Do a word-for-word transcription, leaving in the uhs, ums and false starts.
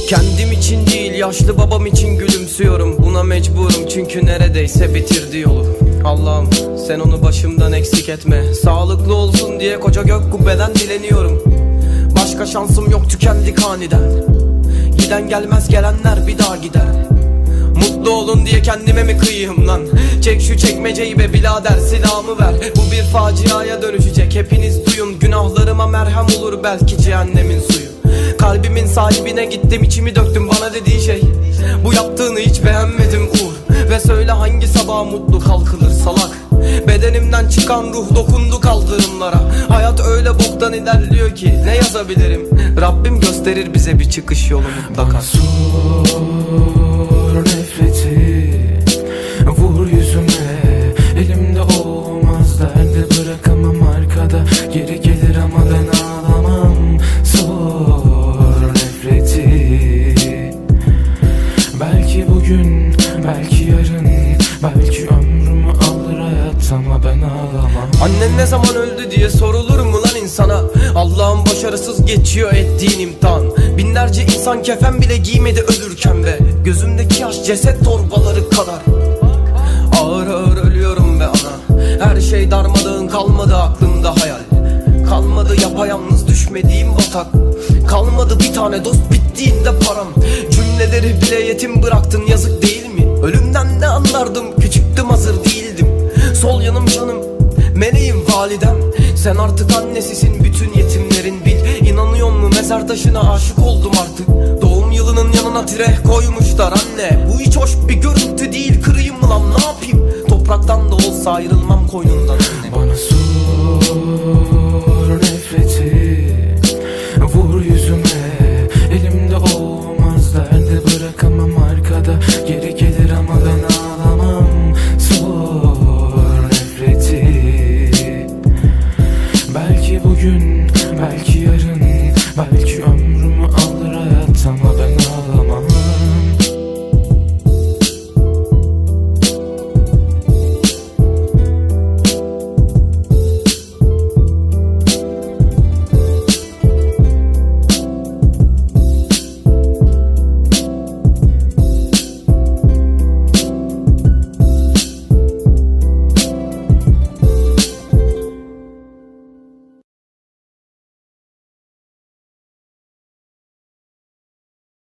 Kendim için değil, yaşlı babam için gülümsüyorum. Buna mecburum çünkü neredeyse bitirdi yolu. Allah'ım sen onu başımdan eksik etme. Sağlıklı olsun diye koca gök kubbeden dileniyorum. Başka şansım yok, tükendik aniden. Giden gelmez, gelenler bir daha gider. Mutlu olun diye kendime mi kıyayım lan? Çek şu çekmeceyi be birader, silahımı ver. Bu bir faciaya dönüşecek, hepiniz duyun. Günahlarıma merhem olur belki cehennemin suyu. Kalbimin sahibine gittim, içimi döktüm, bana dediği şey: bu yaptığını hiç beğenmedim Uğur. Ve söyle hangi sabah mutlu kalkılır salak? Bedenimden çıkan ruh dokundu kaldırımlara. Hayat öyle boktan ilerliyor ki ne yazabilirim? Rabbim gösterir bize bir çıkış yolu mutlaka. Sor nefreti, vur yüzüme, elimde olmaz derdi bırakamam arkada. Geri gelir ama ben ağlamam. Sor nefreti, belki bugün, belki yarın, belki ömrümü alır hayat ama ben ağlamam. Annen ne zaman öldü diye sorulur mu lan insana? Allah'ım başarısız geçiyor ettiğin imtihan. Binlerce insan kefen bile giymedi ölürken ve gözümdeki yaş ceset torbaları kadar. Ağır ağır ölüyorum be ana. Her şey darmadağın, kalmadı aklımda hayal. Kalmadı yapayalnız düşmediğim batak. Kalmadı bir tane dost, bittiğinde param. Cümleleri bile yetim bıraktın, yazık değil mi? Ölümden ne anlardım, küçüktüm hazır değildim. Sol yanım canım, meleğim validem. Sen artık annesisin, bütün yetimlerin bil. İnanıyor mu mezar taşına aşık oldum artık. Doğum yılının yanına tire koymuşlar anne. Bu hiç hoş bir görüntü değil, kırayım mı lan ne yapayım? Topraktan da olsa ayrılmam koynundan anne. Bana sor